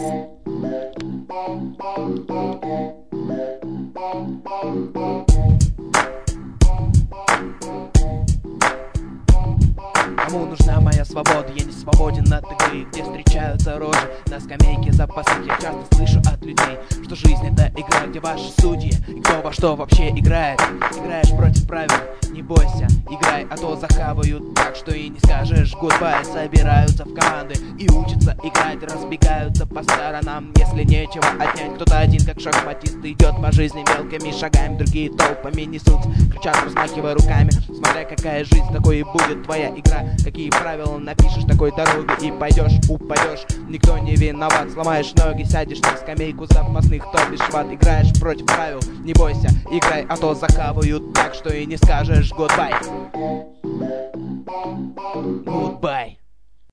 Кому нужна моя свобода? Я не свободен от игры, где встречаются рожи на скамейке запасных. Я часто слышу от людей, что жизнь это игра, где ваши судьи и кто во что вообще играет. Играешь против правил, не бойся, играй, а то захавают так, что и не скажешь гудбай. Собираются в команды и учатся играть, разбегаются по сторонам, если нечего отнять. Кто-то один, как шахматист, идет по жизни мелкими шагами, другие толпами несутся, кричат, размахивая руками. Смотря какая жизнь, такой и будет твоя игра. Какие правила напишешь, такой дороги и пойдешь, упадешь. Никто не виноват, сломаешь ноги, сядешь на скамейку запасных, топишь ват. Играешь против правил, не бойся, играй, а то захавают так, что и не скажешь goodbye. Goodbye.